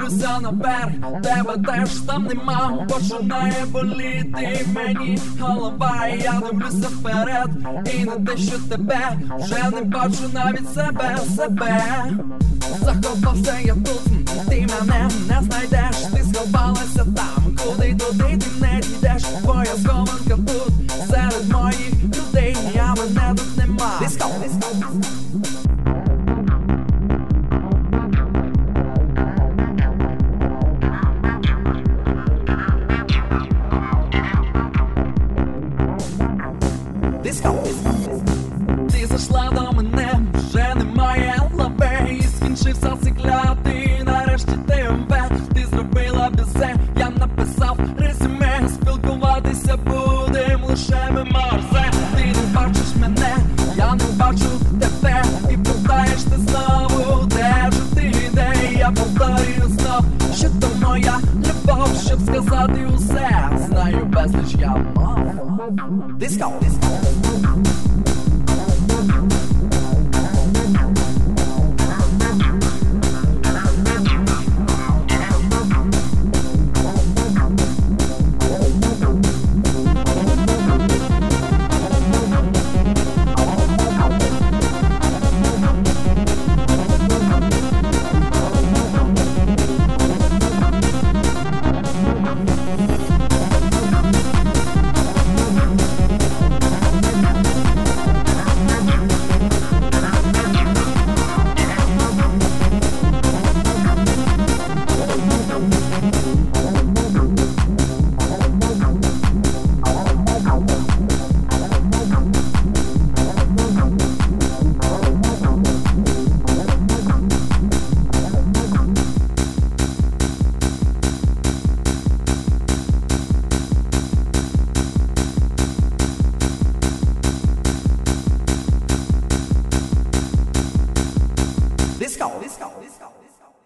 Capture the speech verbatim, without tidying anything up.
дивлюся наверх, тебе теж там нема. Починає боліти мені голова, і я дивлюся вперед, і на те, що тебе вже не бачу навіть себе, себе. Заховався я тут, ти мене не знайдеш. Ти сховалася там, куди туди ти не дійдеш. Твоя схованка тут, серед моїх людей, а мене тут нема. Диско, диско. Ти зайшла до мене, вже немає лаве, і скінчився цей клятий, нарешті ти умер. Ти зробила бізе, я написав резюме, спілкуватися будем лише ми морзе. Ти не бачиш мене, я не бачу тебе, і питаєш ти знову, де ж ти, де? Я повторюю знов, що то моя любов, щоб сказати усе. Знаю безліч я мав. Диско, диско. Disco, disco, disco, disco.